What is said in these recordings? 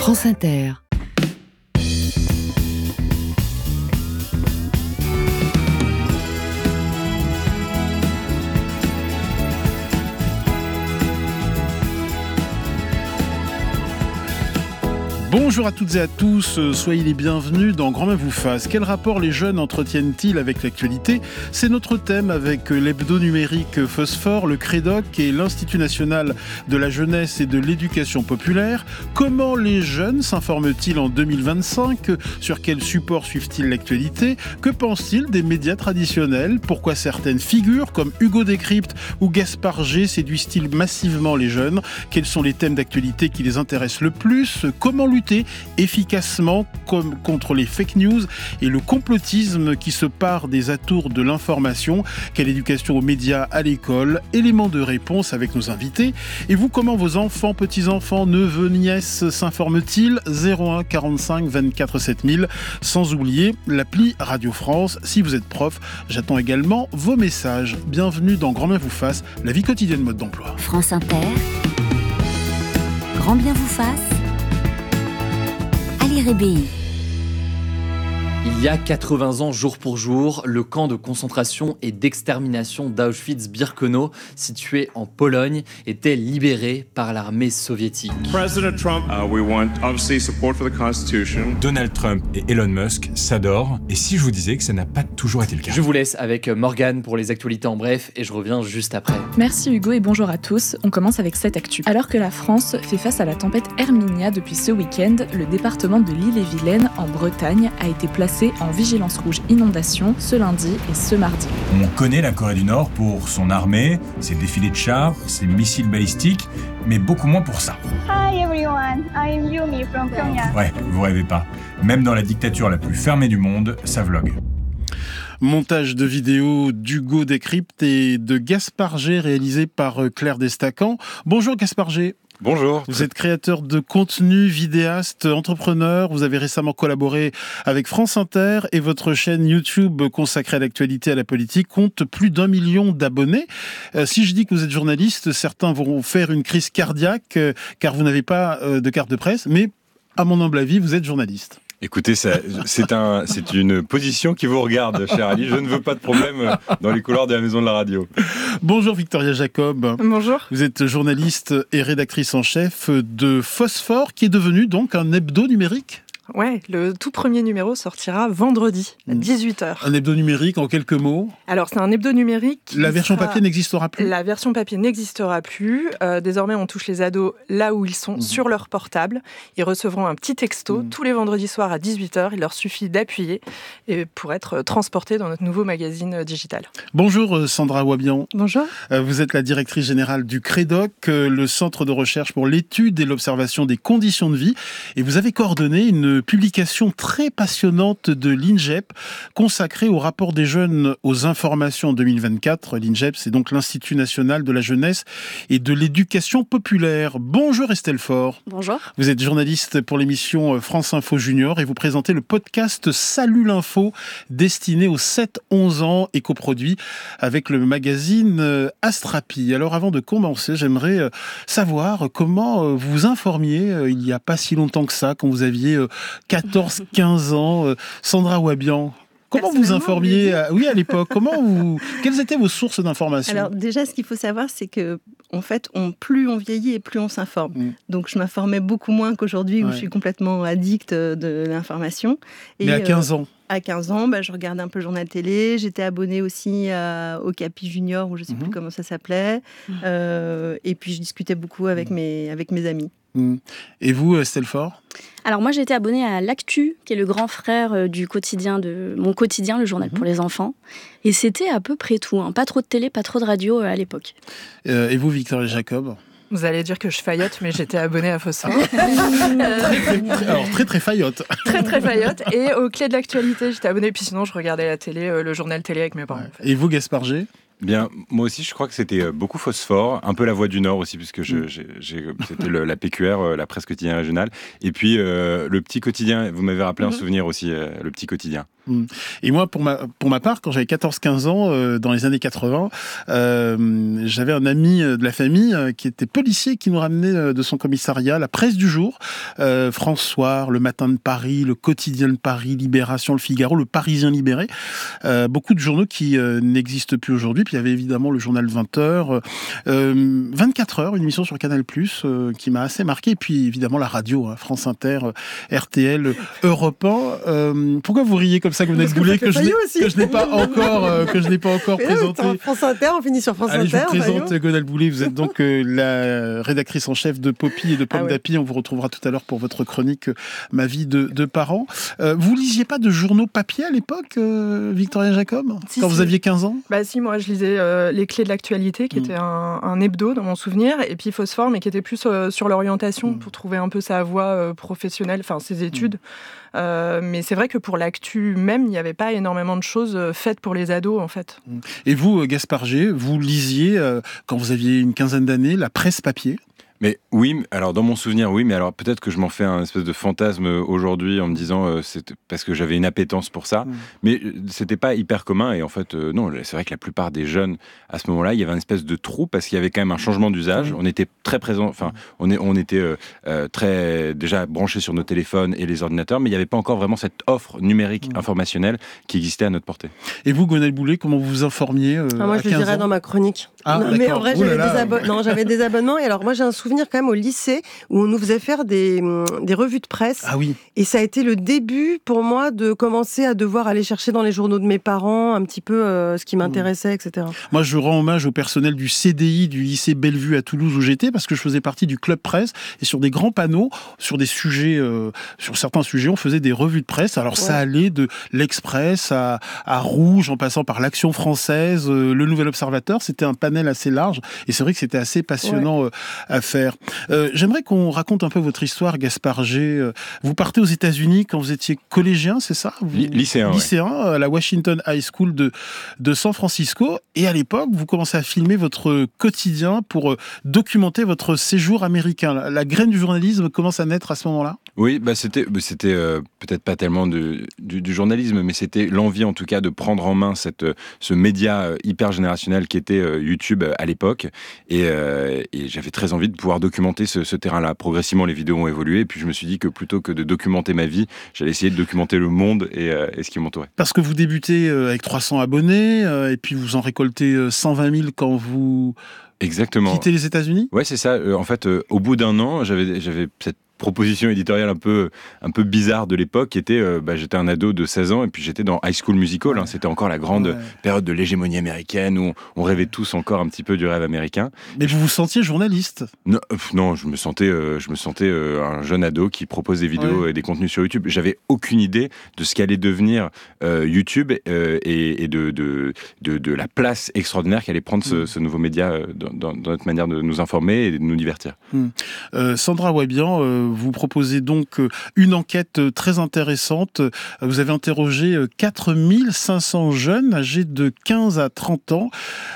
France Inter. Bonjour à toutes et à tous, soyez les bienvenus dans Grand Main vous fasse. Quel rapport les jeunes entretiennent-ils avec l'actualité ? C'est notre thème avec l'hebdo numérique Phosphore, le Crédoc et l'Institut national de la jeunesse et de l'éducation populaire. Comment les jeunes s'informent-ils en 2025 ? Sur quel support suivent-ils l'actualité ? Que pensent-ils des médias traditionnels ? Pourquoi certaines figures comme Hugo Décrypte ou Gaspard G séduisent-ils massivement les jeunes ? Quels sont les thèmes d'actualité qui les intéressent le plus ? Comment lutter efficacement contre les fake news et le complotisme qui se pare des atours de l'information? Quelle éducation aux médias à l'école? Éléments de réponse avec nos invités. Et vous, comment vos enfants, petits-enfants, neveux, nièces s'informent-ils? 01 45 24 7000. Sans oublier l'appli Radio France. Si vous êtes prof, j'attends également vos messages. Bienvenue dans Grand Bien vous fasse, la vie quotidienne mode d'emploi. France Inter, Grand Bien vous fasse, Ali Rébéi. Il y a 80 ans, jour pour jour, le camp de concentration et d'extermination d'Auschwitz-Birkenau, situé en Pologne, était libéré par l'armée soviétique. President Trump, we want obviously support for the Constitution. Donald Trump et Elon Musk s'adorent, et si je vous disais que ça n'a pas toujours été le cas? Je vous laisse avec Morgane pour les actualités en bref, et je reviens juste après. Merci Hugo et bonjour à tous. On commence avec cette actu. Alors que la France fait face à la tempête Herminia depuis ce week-end, le département de l'Ille-et-Vilaine, en Bretagne, a été placé en vigilance rouge inondation ce lundi et ce mardi. On connaît la Corée du Nord pour son armée, ses défilés de chars, ses missiles balistiques, mais beaucoup moins pour ça. Hi everyone, I'm Yumi from Pyongyang. Ouais, vous rêvez pas. Même dans la dictature la plus fermée du monde, ça vlogue. Montage de vidéos d'Hugo Décrypte et de Gaspard G réalisé par Claire Destacan. Bonjour Gaspard G. Bonjour. Vous êtes créateur de contenu, vidéaste, entrepreneur. Vous avez récemment collaboré avec France Inter et votre chaîne YouTube consacrée à l'actualité et à la politique compte plus d'1 million d'abonnés. Si je dis que vous êtes journaliste, certains vont faire une crise cardiaque car vous n'avez pas de carte de presse, mais à mon humble avis, vous êtes journaliste. Écoutez, c'est une position qui vous regarde, cher Ali. Je ne veux pas de problème dans les couloirs de la maison de la radio. Bonjour Victoria Jacob. Bonjour. Vous êtes journaliste et rédactrice en chef de Phosphore, qui est devenu donc un hebdo numérique. Ouais, le tout premier numéro sortira vendredi à 18h. Un hebdo numérique, en quelques mots. Alors, c'est un hebdo numérique. La version papier n'existera plus. La version papier n'existera plus. Désormais, on touche les ados là où ils sont, sur leur portable. Ils recevront un petit texto tous les vendredis soirs à 18h. Il leur suffit d'appuyer pour être transportés dans notre nouveau magazine digital. Bonjour Sandra Wabian. Bonjour. Vous êtes la directrice générale du Crédoc, le centre de recherche pour l'étude et l'observation des conditions de vie. Et vous avez coordonné une publication très passionnante de l'INJEP consacrée au rapport des jeunes aux informations en 2024. L'INJEP, c'est donc l'Institut national de la jeunesse et de l'éducation populaire. Bonjour Estelle Faure. Bonjour. Vous êtes journaliste pour l'émission France Info Junior et vous présentez le podcast Salut l'info destiné aux 7-11 ans et coproduit avec le magazine Astrapi. Alors avant de commencer, j'aimerais savoir comment vous vous informiez il n'y a pas si longtemps que ça, quand vous aviez 14-15 ans. Sandra Wabian, comment vous informiez à l'époque? Quelles étaient vos sources d'information? Alors déjà, ce qu'il faut savoir, c'est que en fait, plus on vieillit et plus on s'informe. Donc je m'informais beaucoup moins qu'aujourd'hui où je suis complètement addict de l'information. Mais à 15 ans? À 15 ans, je regardais un peu le journal télé. J'étais abonnée aussi au Capi Junior, ou je ne sais plus comment ça s'appelait. Et puis je discutais beaucoup avec mes amis. Et vous, Estelle Faure? Alors moi, j'ai été abonnée à l'Actu, qui est le grand frère du quotidien, de mon quotidien, le journal pour les enfants. Et c'était à peu près tout. Pas trop de télé, pas trop de radio à l'époque. Et vous, Victoria Jacob? Vous allez dire que je faillote, mais j'étais abonnée à Phosphore. Alors, très faillote. Très faillote. Et aux clés de l'actualité, j'étais abonnée. Puis sinon, je regardais la télé, le journal télé avec mes parents. En fait. Et vous, Gaspard G? Bien, moi aussi, je crois que c'était beaucoup Phosphore, un peu La Voix du Nord aussi, puisque c'était la PQR, la presse quotidienne régionale. Et puis, le petit quotidien, vous m'avez rappelé un souvenir aussi, le petit quotidien. Et moi, pour ma part, quand j'avais 14-15 ans, dans les années 80, j'avais un ami de la famille qui était policier, qui nous ramenait de son commissariat la presse du jour, France Soir, Le Matin de Paris, Le Quotidien de Paris, Libération, Le Figaro, Le Parisien libéré, beaucoup de journaux qui n'existent plus aujourd'hui. Puis il y avait évidemment le journal 20h, 24 heures, une émission sur Canal+, qui m'a assez marqué. Et puis évidemment la radio, France Inter, RTL, Europe 1. Pourquoi vous riez comme ça, Gonel Boulet, que je n'ai pas encore présenté? France Inter, on finit sur France Inter. Je vous présente Gonel Boulet, vous êtes donc la rédactrice en chef de Poppy et de Pomme d'Api. On vous retrouvera tout à l'heure pour votre chronique Ma vie de parents. Vous lisiez pas de journaux papier à l'époque, Victoria Jacob, quand vous aviez 15 ans? Si, moi je lisais Les Clés de l'actualité, qui était un hebdo dans mon souvenir, et puis Phosphore, mais qui était plus sur l'orientation, pour trouver un peu sa voie professionnelle, enfin ses études. Mais c'est vrai que pour l'actu même, il n'y avait pas énormément de choses faites pour les ados, en fait. Et vous, Gaspard G, vous lisiez, quand vous aviez une quinzaine d'années, la presse papier? Mais oui, alors dans mon souvenir, oui, mais alors peut-être que je m'en fais un espèce de fantasme aujourd'hui en me disant c'est parce que j'avais une appétence pour ça, mais c'était pas hyper commun et en fait non, c'est vrai que la plupart des jeunes à ce moment-là, il y avait une espèce de trou parce qu'il y avait quand même un changement d'usage. On était très présents, enfin on était très déjà branchés sur nos téléphones et les ordinateurs, mais il n'y avait pas encore vraiment cette offre numérique informationnelle qui existait à notre portée. Et vous, Gonel Boulet, comment vous vous informiez moi, je le dirais dans ma chronique. Mais en vrai, j'avais des abonnements et alors moi j'ai un souvenir quand même au lycée où on nous faisait faire des revues de presse. Ah oui. Et ça a été le début pour moi de commencer à devoir aller chercher dans les journaux de mes parents un petit peu ce qui m'intéressait, etc. Moi, je rends hommage au personnel du CDI du lycée Bellevue à Toulouse où j'étais parce que je faisais partie du club presse et sur des grands panneaux, sur des sujets, sur certains sujets, on faisait des revues de presse. Alors ça allait de l'Express à Rouge en passant par l'Action française, le Nouvel Observateur. C'était un panel assez large et c'est vrai que c'était assez passionnant à faire. J'aimerais qu'on raconte un peu votre histoire, Gaspard G. Vous partez aux États-Unis quand vous étiez collégien, c'est ça? Lycéen, à la Washington High School de San Francisco. Et à l'époque, vous commencez à filmer votre quotidien pour documenter votre séjour américain. La graine du journalisme commence à naître à ce moment-là? Oui, c'était peut-être pas tellement du journalisme, mais c'était l'envie en tout cas de prendre en main ce média hyper générationnel qui était YouTube à l'époque. Et j'avais très envie de pouvoir documenter ce terrain-là. Progressivement, les vidéos ont évolué, et puis je me suis dit que plutôt que de documenter ma vie, j'allais essayer de documenter le monde et ce qui m'entourait. Parce que vous débutez avec 300 abonnés, et puis vous en récoltez 120 000 quand vous quittez les États-Unis? Ouais, c'est ça. En fait, au bout d'un an, j'avais cette proposition éditoriale un peu bizarre de l'époque qui était j'étais un ado de 16 ans et puis j'étais dans High School Musical, c'était encore la grande période de l'hégémonie américaine où on rêvait tous encore un petit peu du rêve américain. Mais vous vous sentiez journaliste? Non, je me sentais un jeune ado qui propose des vidéos et des contenus sur YouTube. J'avais aucune idée de ce qu'allait devenir YouTube et de la place extraordinaire qu'allait prendre ce nouveau média dans notre manière de nous informer et de nous divertir. Sandra Wabian, vous proposez donc une enquête très intéressante. Vous avez interrogé 4500 jeunes âgés de 15 à 30 ans.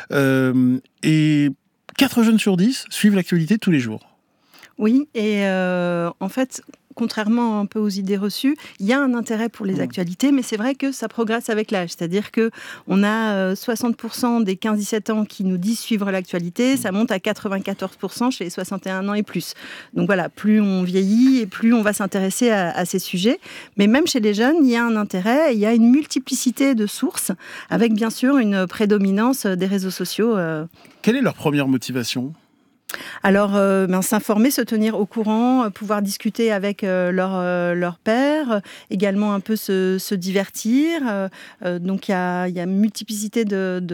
Et 4 jeunes sur 10 suivent l'actualité tous les jours. Oui, et en fait, contrairement un peu aux idées reçues, il y a un intérêt pour les actualités, mais c'est vrai que ça progresse avec l'âge. C'est-à-dire qu'on a 60% des 15-17 ans qui nous disent suivre l'actualité, ça monte à 94% chez les 61 ans et plus. Donc voilà, plus on vieillit et plus on va s'intéresser à ces sujets. Mais même chez les jeunes, il y a un intérêt, il y a une multiplicité de sources, avec bien sûr une prédominance des réseaux sociaux. Quelle est leur première motivation ? Alors, s'informer, se tenir au courant, pouvoir discuter avec leur père, également un peu se divertir. Donc, il y a une multiplicité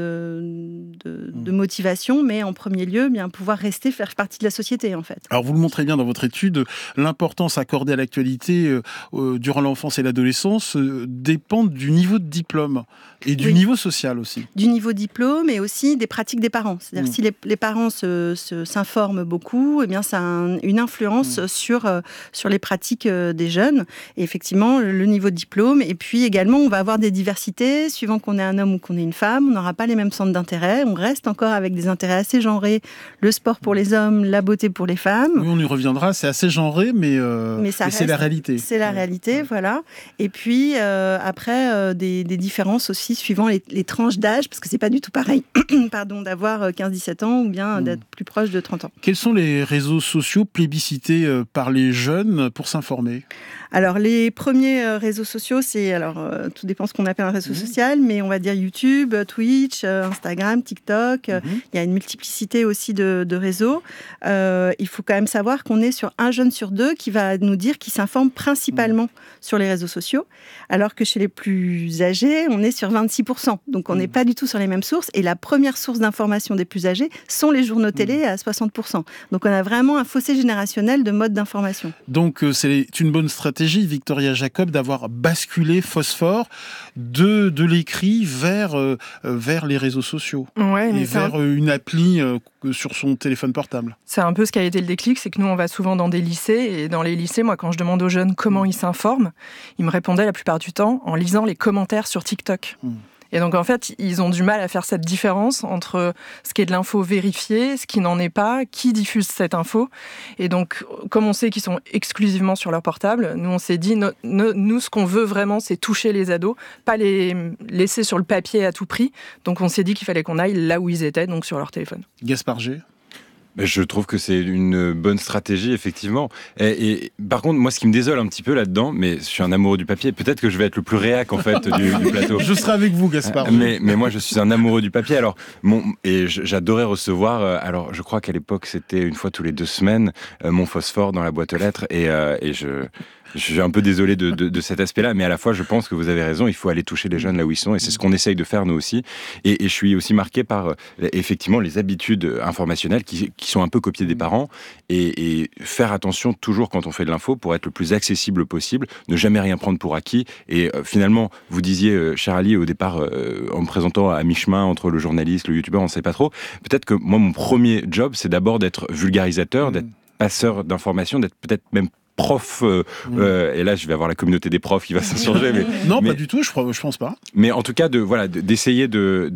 de motivations, mais en premier lieu, bien pouvoir rester, faire partie de la société, en fait. Alors, vous le montrez bien dans votre étude, l'importance accordée à l'actualité durant l'enfance et l'adolescence dépend du niveau de diplôme et du niveau social aussi. Du niveau diplôme et aussi des pratiques des parents. C'est-à-dire si les parents s'informent s'informent beaucoup, eh bien, ça a une influence sur les pratiques des jeunes. Et effectivement, le niveau de diplôme. Et puis également, on va avoir des diversités. Suivant qu'on est un homme ou qu'on est une femme, on n'aura pas les mêmes centres d'intérêt. On reste encore avec des intérêts assez genrés. Le sport pour les hommes, la beauté pour les femmes. Oui, on y reviendra. C'est assez genré, mais c'est la réalité. C'est la réalité, voilà. Et puis, après, des différences aussi suivant les tranches d'âge, parce que c'est pas du tout pareil d'avoir 15-17 ans ou bien d'être plus proche de 30 ans. Quels sont les réseaux sociaux plébiscités par les jeunes pour s'informer ? Alors, les premiers réseaux sociaux, tout dépend ce qu'on appelle un réseau social, mais on va dire YouTube, Twitch, Instagram, TikTok. Il y a une multiplicité aussi de réseaux. Il faut quand même savoir qu'on est sur 1 jeune sur 2 qui va nous dire qu'il s'informe principalement sur les réseaux sociaux, alors que chez les plus âgés, on est sur 26%. Donc, on n'est pas du tout sur les mêmes sources. Et la première source d'information des plus âgés sont les journaux télé à 60%. Donc, on a vraiment un fossé générationnel de mode d'information. Donc, c'est une bonne stratégie, Victoria Jacob, d'avoir basculé Phosphore de l'écrit vers les réseaux sociaux et vers une appli sur son téléphone portable. C'est un peu ce qui a été le déclic, c'est que nous, on va souvent dans des lycées, et dans les lycées, moi, quand je demande aux jeunes comment ils s'informent, ils me répondaient la plupart du temps en lisant les commentaires sur TikTok. Et donc, en fait, ils ont du mal à faire cette différence entre ce qui est de l'info vérifiée, ce qui n'en est pas, qui diffuse cette info. Et donc, comme on sait qu'ils sont exclusivement sur leur portable, nous, on s'est dit, nous, ce qu'on veut vraiment, c'est toucher les ados, pas les laisser sur le papier à tout prix. Donc, on s'est dit qu'il fallait qu'on aille là où ils étaient, donc sur leur téléphone. Gaspard G. Je trouve que c'est une bonne stratégie, effectivement. Et par contre, moi, ce qui me désole un petit peu là-dedans, mais je suis un amoureux du papier, peut-être que je vais être le plus réac, en fait, du plateau. Je serai avec vous, Gaspard. Mais moi, je suis un amoureux du papier. Alors, j'adorais recevoir, alors, je crois qu'à l'époque, c'était une fois tous les 2 semaines, mon Phosphore dans la boîte aux lettres. Et je suis un peu désolé de cet aspect-là, mais à la fois, je pense que vous avez raison, il faut aller toucher les jeunes là où ils sont, et c'est ce qu'on essaye de faire, nous aussi. Et je suis aussi marqué par, effectivement, les habitudes informationnelles qui sont un peu copiées des parents, et faire attention toujours quand on fait de l'info pour être le plus accessible possible, ne jamais rien prendre pour acquis. Et finalement, vous disiez, cher Ali, au départ, en me présentant à mi-chemin entre le journaliste, le youtubeur, on ne sait pas trop, peut-être que moi, mon premier job, c'est d'abord d'être vulgarisateur, d'être passeur d'informations, d'être peut-être même prof, et là je vais avoir la communauté des profs qui va s'insurger. Non, pas du tout, je pense pas. Mais en tout cas, d'essayer de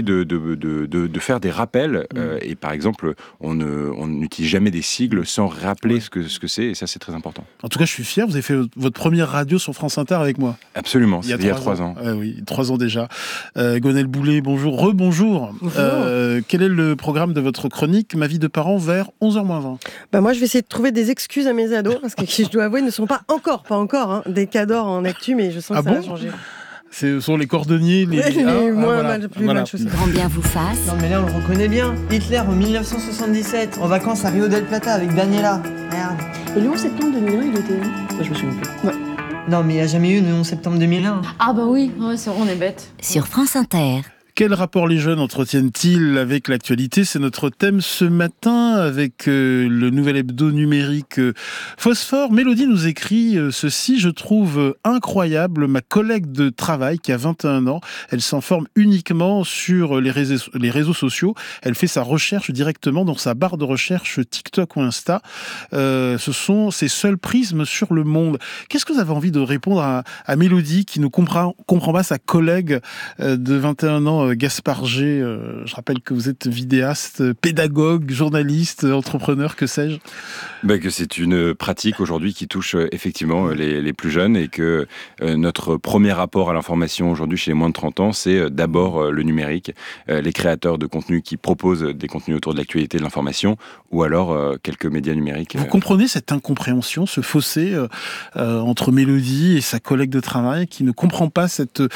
faire des rappels, et par exemple, on n'utilise jamais des sigles sans rappeler ce que c'est, et ça c'est très important. En tout cas, je suis fier, vous avez fait votre première radio sur France Inter avec moi. Absolument, il y a 3 ans. Oui, 3 ans déjà. Gonel Boulet, bonjour, rebonjour. Quel est le programme de votre chronique Ma vie de parent vers 11h-20 ? Moi, je vais essayer de trouver des excuses à mes ados, parce que qui, je dois avouer, ne sont pas encore des cadors en actu, mais je sens que ça va changer. Ce sont les cordonniers, plus mal chaussés. Grand bien vous fasse. Non mais là on le reconnaît bien. Hitler en 1977, en vacances à Rio del Plata avec Daniela. Merde. Et le 11 septembre 2001, il était où ? Moi je me souviens plus. Ouais. Non mais il n'y a jamais eu le 11 septembre 2001. Ah bah oui, c'est vrai, on est bête. Sur France Inter. Quel rapport les jeunes entretiennent-ils avec l'actualité ? C'est notre thème ce matin avec le nouvel hebdo numérique Phosphore. Mélodie nous écrit ceci: je trouve incroyable ma collègue de travail qui a 21 ans. Elle s'informe uniquement sur les réseaux sociaux. Elle fait sa recherche directement dans sa barre de recherche TikTok ou Insta. Ce sont ses seuls prismes sur le monde. Qu'est-ce que vous avez envie de répondre à Mélodie qui ne comprend pas sa collègue de 21 ans, Gaspard G, je rappelle que vous êtes vidéaste, pédagogue, journaliste, entrepreneur, que sais-je ? Que c'est une pratique aujourd'hui qui touche effectivement les plus jeunes, et que notre premier rapport à l'information aujourd'hui chez les moins de 30 ans, c'est d'abord le numérique, les créateurs de contenu qui proposent des contenus autour de l'actualité, de l'information, ou alors quelques médias numériques. Vous comprenez cette incompréhension, ce fossé entre Mélodie et sa collègue de travail qui ne comprend pas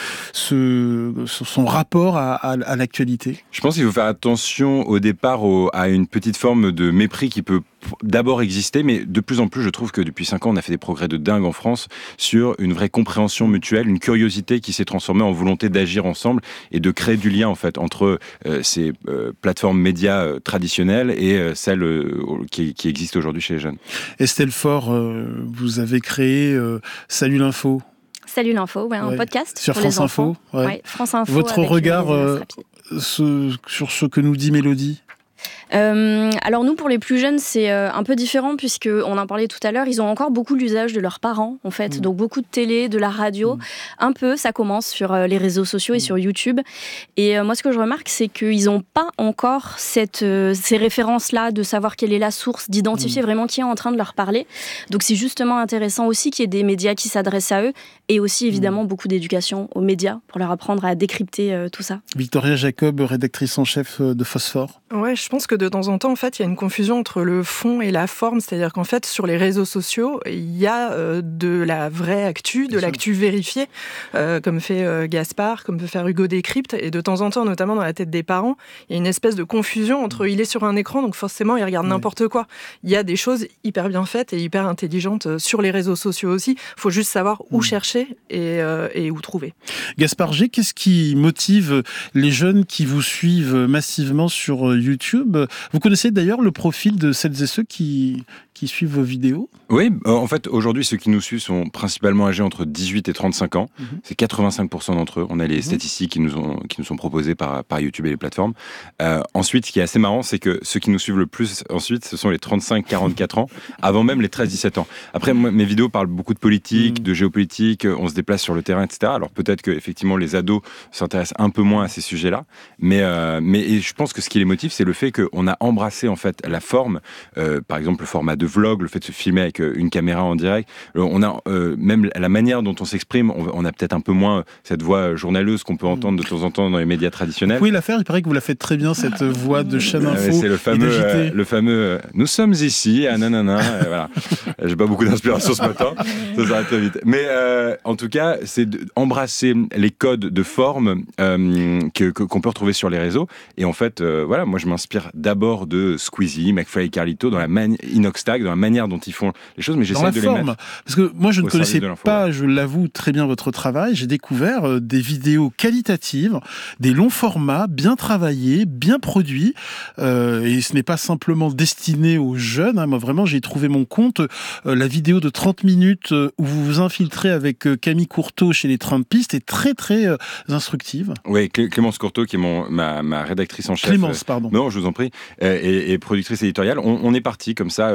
son rapport à l'actualité ? Je pense qu'il faut faire attention au départ à une petite forme de mépris qui peut d'abord exister, mais de plus en plus, je trouve que depuis 5 ans, on a fait des progrès de dingue en France sur une vraie compréhension mutuelle, une curiosité qui s'est transformée en volonté d'agir ensemble et de créer du lien en fait entre ces plateformes médias traditionnelles et celles qui existent aujourd'hui chez les jeunes. Estelle Faure, vous avez créé Salut l'info. Salut l'info, un podcast sur pour France les enfants. Info. France Info. Votre regard sur ce que nous dit Mélodie ? Alors nous, pour les plus jeunes, c'est un peu différent puisqu'on en parlait tout à l'heure, ils ont encore beaucoup l'usage de leurs parents, en fait. Donc beaucoup de télé, de la radio, un peu, ça commence sur les réseaux sociaux et sur YouTube. Et moi, ce que je remarque, c'est qu'ils n'ont pas encore ces références-là de savoir quelle est la source, d'identifier vraiment qui est en train de leur parler. Donc c'est justement intéressant aussi qu'il y ait des médias qui s'adressent à eux et aussi évidemment beaucoup d'éducation aux médias pour leur apprendre à décrypter tout ça. Victoria Jacob, rédactrice en chef de Phosphore. Ouais, je pense que de temps en temps, en fait, il y a une confusion entre le fond et la forme. C'est-à-dire qu'en fait, sur les réseaux sociaux, il y a de la vraie actu, de l'actu vérifiée, comme fait Gaspard, comme peut faire Hugo Décrypte. Et de temps en temps, notamment dans la tête des parents, il y a une espèce de confusion entre il est sur un écran, donc forcément, il regarde n'importe quoi. Il y a des choses hyper bien faites et hyper intelligentes sur les réseaux sociaux aussi. Il faut juste savoir où chercher et où trouver. Gaspard G, qu'est-ce qui motive les jeunes qui vous suivent massivement sur YouTube? Vous connaissez d'ailleurs le profil de celles et ceux qui suivent vos vidéos? Oui, en fait, aujourd'hui, ceux qui nous suivent sont principalement âgés entre 18 et 35 ans. C'est 85% d'entre eux. On a les statistiques qui nous sont proposées par YouTube et les plateformes. Ensuite, ce qui est assez marrant, c'est que ceux qui nous suivent le plus ensuite, ce sont les 35-44 ans, avant même les 13-17 ans. Après, moi, mes vidéos parlent beaucoup de politique, de géopolitique, on se déplace sur le terrain, etc. Alors peut-être que effectivement les ados s'intéressent un peu moins à ces sujets-là, mais je pense que ce qui les motive, c'est le fait qu'on a embrassé en fait la forme, par exemple le format de vlog, le fait de se filmer avec une caméra en direct. On a même la manière dont on s'exprime, on a peut-être un peu moins cette voix journaleuse qu'on peut entendre de temps en temps dans les médias traditionnels. Vous pouvez la faire, il paraît que vous la faites très bien, cette voix de chaîne info. C'est le fameux nous sommes ici à nanana. Voilà. J'ai pas beaucoup d'inspiration ce matin, ça s'arrête très vite. Mais en tout cas, c'est d'embrasser les codes de forme qu'on peut retrouver sur les réseaux. Et en fait, voilà, moi je m'inspire d'abord de Squeezie, McFly et Carlito, dans la Inoxtag, dans la manière dont ils font les choses, mais j'essaie de les mettre. Parce que moi je ne connaissais pas, je l'avoue, très bien votre travail. J'ai découvert des vidéos qualitatives, des longs formats, bien travaillés, bien produits. Et ce n'est pas simplement destiné aux jeunes. Moi vraiment, j'ai trouvé mon compte. La vidéo de 30 minutes où vous vous infiltrez avec Camille Courteau chez les Trumpistes est très très instructive. Oui, Clémence Courteau, qui est ma rédactrice en chef. Clémence, pardon. Non, je vous en prie. Et productrice éditoriale. On est parti comme ça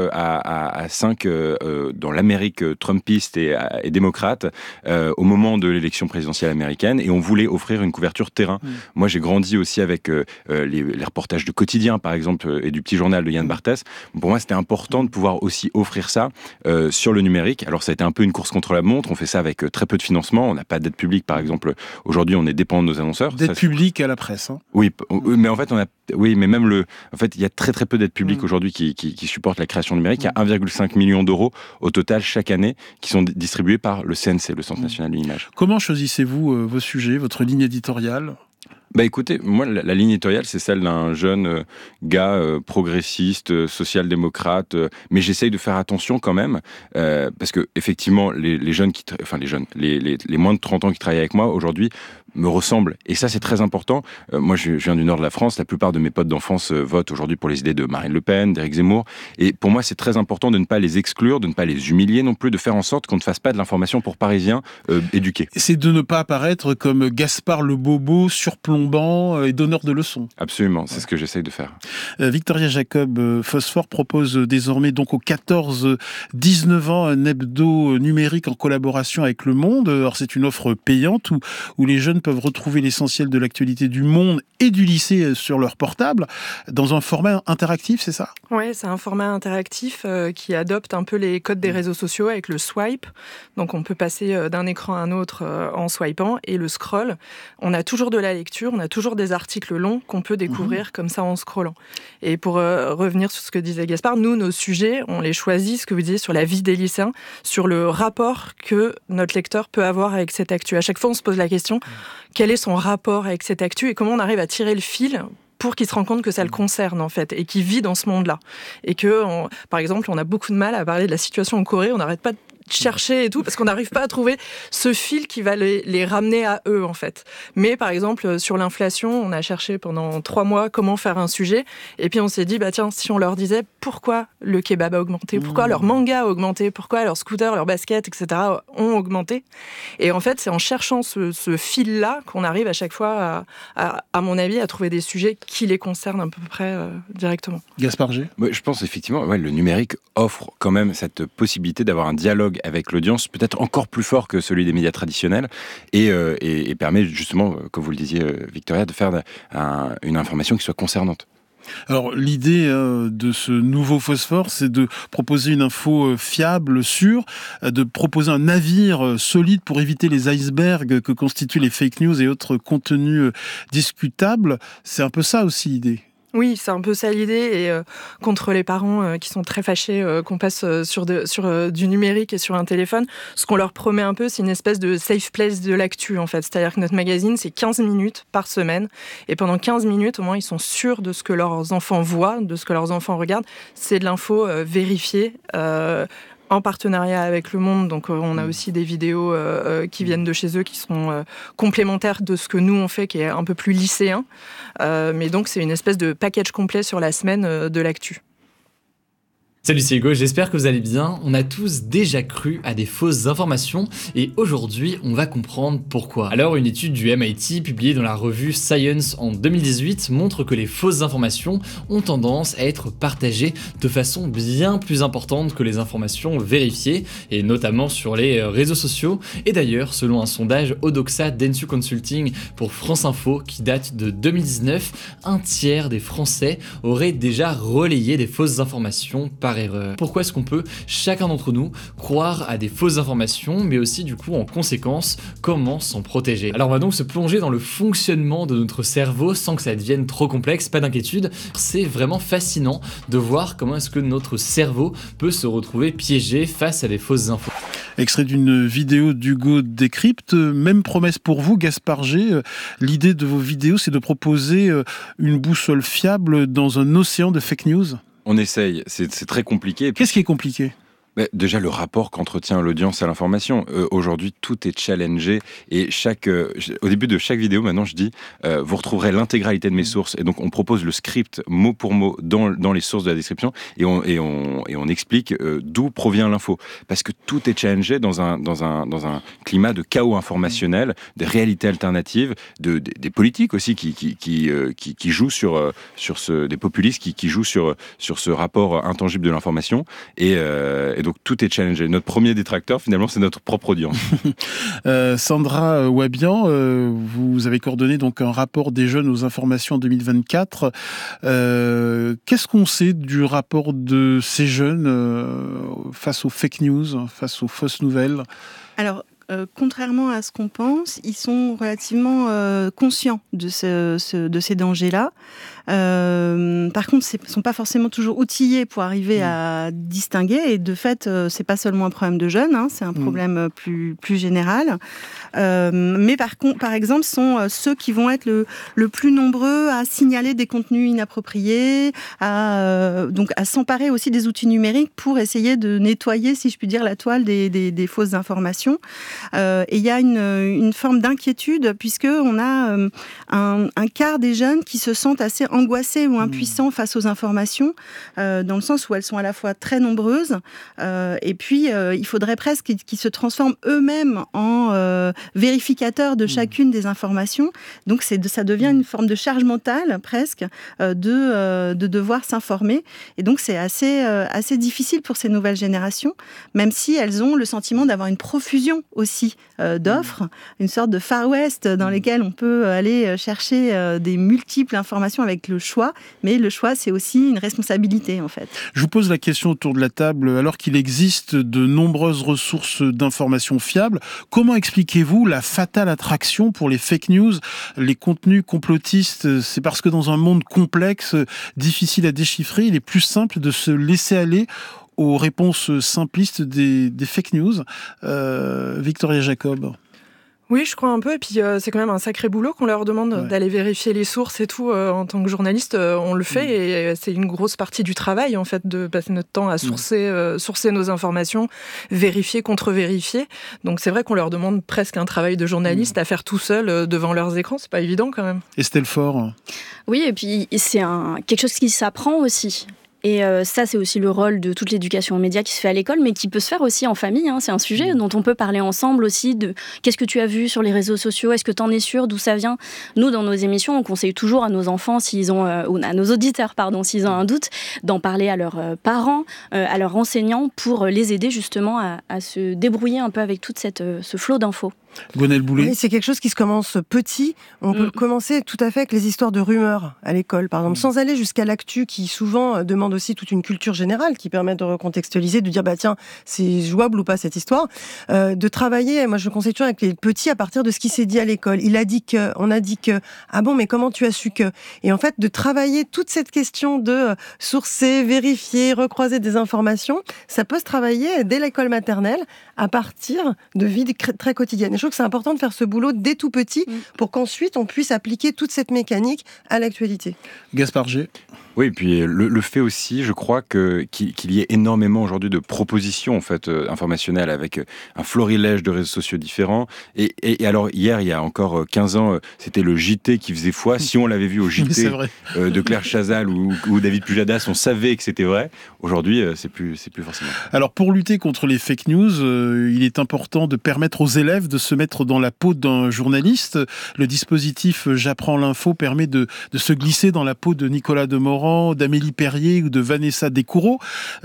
à 5 dans l'Amérique trumpiste et démocrate au moment de l'élection présidentielle américaine, et on voulait offrir une couverture terrain. Moi, j'ai grandi aussi avec les reportages de Quotidien, par exemple, et du Petit Journal de Yann Barthès. Pour moi, c'était important de pouvoir aussi offrir ça sur le numérique. Alors, ça a été un peu une course contre la montre. On fait ça avec très peu de financement. On n'a pas d'aide publique, par exemple. Aujourd'hui, on est dépendant de nos annonceurs. D'aide publique à la presse. Hein. Oui, mais en fait, mais même en fait, il y a très très peu d'aides publiques aujourd'hui qui supportent la création numérique. Il y a 1,5 million d'euros au total chaque année qui sont distribués par le CNC, le Centre National de l'Image. Comment choisissez-vous vos sujets, votre ligne éditoriale ? Bah écoutez, moi la ligne éditoriale c'est celle d'un jeune gars progressiste, social-démocrate, mais j'essaye de faire attention quand même parce que effectivement les jeunes les moins de 30 ans qui travaillent avec moi aujourd'hui me ressemblent, et ça c'est très important. Moi je viens du nord de la France, la plupart de mes potes d'enfance votent aujourd'hui pour les idées de Marine Le Pen, d'Éric Zemmour, et pour moi c'est très important de ne pas les exclure, de ne pas les humilier non plus, de faire en sorte qu'on ne fasse pas de l'information pour Parisiens éduqués. C'est de ne pas apparaître comme Gaspard le bobo surplombant et donneur de leçons. Absolument, c'est ce que j'essaye de faire. Victoria Jacob, Phosphore propose désormais donc aux 14-19 ans un hebdo numérique en collaboration avec Le Monde. Alors c'est une offre payante où les jeunes peuvent retrouver l'essentiel de l'actualité du monde et du lycée sur leur portable, dans un format interactif, c'est ça ? Oui, c'est un format interactif qui adopte un peu les codes des réseaux sociaux avec le swipe. Donc on peut passer d'un écran à un autre en swipant, et le scroll. On a toujours de la lecture, on a toujours des articles longs qu'on peut découvrir comme ça en scrollant. Et pour revenir sur ce que disait Gaspard, nous, nos sujets, on les choisit, ce que vous disiez, sur la vie des lycéens, sur le rapport que notre lecteur peut avoir avec cette actu. À chaque fois, on se pose la question, quel est son rapport avec cette actu et comment on arrive à tirer le fil pour qu'il se rende compte que ça le concerne, en fait, et qu'il vit dans ce monde-là. Et que, par exemple, on a beaucoup de mal à parler de la situation en Corée, on n'arrête pas chercher et tout, parce qu'on n'arrive pas à trouver ce fil qui va les ramener à eux, en fait. Mais par exemple, sur l'inflation, on a cherché pendant 3 mois comment faire un sujet, et puis on s'est dit, tiens, si on leur disait pourquoi le kebab a augmenté, pourquoi leur manga a augmenté, pourquoi leurs scooters, leurs baskets, etc. ont augmenté. Et en fait, c'est en cherchant ce fil-là qu'on arrive à chaque fois, à mon avis, à trouver des sujets qui les concernent à peu près directement. Gaspard G. Je pense effectivement, le numérique offre quand même cette possibilité d'avoir un dialogue avec l'audience, peut-être encore plus fort que celui des médias traditionnels, et permet justement, comme vous le disiez, Victoria, de faire une information qui soit concernante. Alors l'idée de ce nouveau phosphore, c'est de proposer une info fiable, sûre, de proposer un navire solide pour éviter les icebergs que constituent les fake news et autres contenus discutables. C'est un peu ça aussi l'idée. Oui, c'est un peu ça l'idée, et contre les parents qui sont très fâchés qu'on passe sur du numérique et sur un téléphone, ce qu'on leur promet un peu, c'est une espèce de safe place de l'actu, en fait. C'est-à-dire que notre magazine, c'est 15 minutes par semaine, et pendant 15 minutes, au moins, ils sont sûrs de ce que leurs enfants voient, de ce que leurs enfants regardent. C'est de l'info vérifiée, en partenariat avec Le Monde, donc on a aussi des vidéos qui viennent de chez eux, qui sont complémentaires de ce que nous on fait, qui est un peu plus lycéen. Mais donc c'est une espèce de package complet sur la semaine de l'actu. Salut, c'est Hugo, j'espère que vous allez bien. On a tous déjà cru à des fausses informations et aujourd'hui, on va comprendre pourquoi. Alors, une étude du MIT publiée dans la revue Science en 2018 montre que les fausses informations ont tendance à être partagées de façon bien plus importante que les informations vérifiées, et notamment sur les réseaux sociaux. Et d'ailleurs, selon un sondage Odoxa Dentsu Consulting pour France Info qui date de 2019, un tiers des Français auraient déjà relayé des fausses informations par erreur. Pourquoi est-ce qu'on peut, chacun d'entre nous, croire à des fausses informations, mais aussi du coup en conséquence, comment s'en protéger? Alors on va donc se plonger dans le fonctionnement de notre cerveau sans que ça devienne trop complexe, pas d'inquiétude. C'est vraiment fascinant de voir comment est-ce que notre cerveau peut se retrouver piégé face à des fausses infos. Extrait d'une vidéo d'Hugo Décrypte. Même promesse pour vous, Gaspard G. L'idée de vos vidéos, c'est de proposer une boussole fiable dans un océan de fake news. On essaye, c'est très compliqué. Qu'est-ce qui est compliqué ? Déjà, le rapport qu'entretient l'audience à l'information. Aujourd'hui, tout est challengé et au début de chaque vidéo, maintenant, je dis vous retrouverez l'intégralité de mes sources. Et donc, on propose le script mot pour mot dans les sources de la description et on explique d'où provient l'info. Parce que tout est challengé dans un climat de chaos informationnel, des réalités alternatives, des politiques aussi qui jouent sur des populistes qui jouent sur ce rapport intangible de l'information et donc tout est challengé. Notre premier détracteur, finalement, c'est notre propre audience. Sandra Wabian, vous avez coordonné donc un rapport des jeunes aux informations en 2024. Qu'est-ce qu'on sait du rapport de ces jeunes face aux fake news, face aux fausses nouvelles ? Alors, contrairement à ce qu'on pense, ils sont relativement conscients de ces dangers-là. Par contre, ils ne sont pas forcément toujours outillés pour arriver à distinguer. Et de fait, c'est pas seulement un problème de jeunes, c'est un problème plus général. Mais par exemple, sont ceux qui vont être le plus nombreux à signaler des contenus inappropriés, donc à s'emparer aussi des outils numériques pour essayer de nettoyer, si je puis dire, la toile des fausses informations. Et il y a une forme d'inquiétude puisqu'on a un quart des jeunes qui se sentent assez angoissés ou impuissants face aux informations, dans le sens où elles sont à la fois très nombreuses et puis il faudrait presque qu'ils se transforment eux-mêmes en vérificateurs de chacune des informations. Donc ça devient une forme de charge mentale presque de devoir s'informer. Et donc c'est assez difficile pour ces nouvelles générations, même si elles ont le sentiment d'avoir une profusion aussi d'offres, une sorte de Far West dans lesquelles on peut aller chercher des multiples informations avec le choix, mais le choix, c'est aussi une responsabilité, en fait. Je vous pose la question autour de la table. Alors qu'il existe de nombreuses ressources d'informations fiables, comment expliquez-vous la fatale attraction pour les fake news, les contenus complotistes? C'est parce que dans un monde complexe, difficile à déchiffrer, il est plus simple de se laisser aller aux réponses simplistes des fake news. Victoria Jacob. Oui, je crois un peu. Et puis, c'est quand même un sacré boulot qu'on leur demande d'aller vérifier les sources et tout. En tant que journaliste, on le fait et c'est une grosse partie du travail, en fait, de passer notre temps à sourcer nos informations, vérifier, contre-vérifier. Donc, c'est vrai qu'on leur demande presque un travail de journaliste à faire tout seul devant leurs écrans. C'est pas évident, quand même. Estelle Faure. Oui, et puis, c'est quelque chose qui s'apprend aussi. Et ça, c'est aussi le rôle de toute l'éducation aux médias qui se fait à l'école, mais qui peut se faire aussi en famille. C'est un sujet dont on peut parler ensemble aussi de qu'est-ce que tu as vu sur les réseaux sociaux, est-ce que tu en es sûr, d'où ça vient. Nous, dans nos émissions, on conseille toujours à nos enfants, ou à nos auditeurs, s'ils ont un doute, d'en parler à leurs parents, à leurs enseignants, pour les aider justement à se débrouiller un peu avec tout ce flot d'infos. Gonel Boulet. Oui, c'est quelque chose qui se commence petit. On peut commencer tout à fait avec les histoires de rumeurs à l'école, par exemple, sans aller jusqu'à l'actu qui souvent demande aussi toute une culture générale qui permet de recontextualiser, de dire tiens, c'est jouable ou pas cette histoire. De travailler, moi je conseille toujours avec les petits à partir de ce qui s'est dit à l'école. On a dit que, ah bon, mais comment tu as su que? Et en fait, de travailler toute cette question de sourcer, vérifier, recroiser des informations, ça peut se travailler dès l'école maternelle à partir de vie très quotidienne. Et je trouve que c'est important de faire ce boulot dès tout petit pour qu'ensuite on puisse appliquer toute cette mécanique à l'actualité. Gaspard G. Oui, et puis le fait aussi, je crois qu'il y ait énormément aujourd'hui de propositions en fait informationnelles avec un florilège de réseaux sociaux différents. Et alors hier, il y a encore 15 ans, c'était le JT qui faisait foi. Si on l'avait vu au JT de Claire Chazal ou David Pujadas, on savait que c'était vrai. Aujourd'hui, c'est plus forcément. Alors pour lutter contre les fake news, il est important de permettre aux élèves de se mettre dans la peau d'un journaliste. Le dispositif J'apprends l'info permet de se glisser dans la peau de Nicolas Demorand, d'Amélie Perrier ou de Vanessa Descoureaux.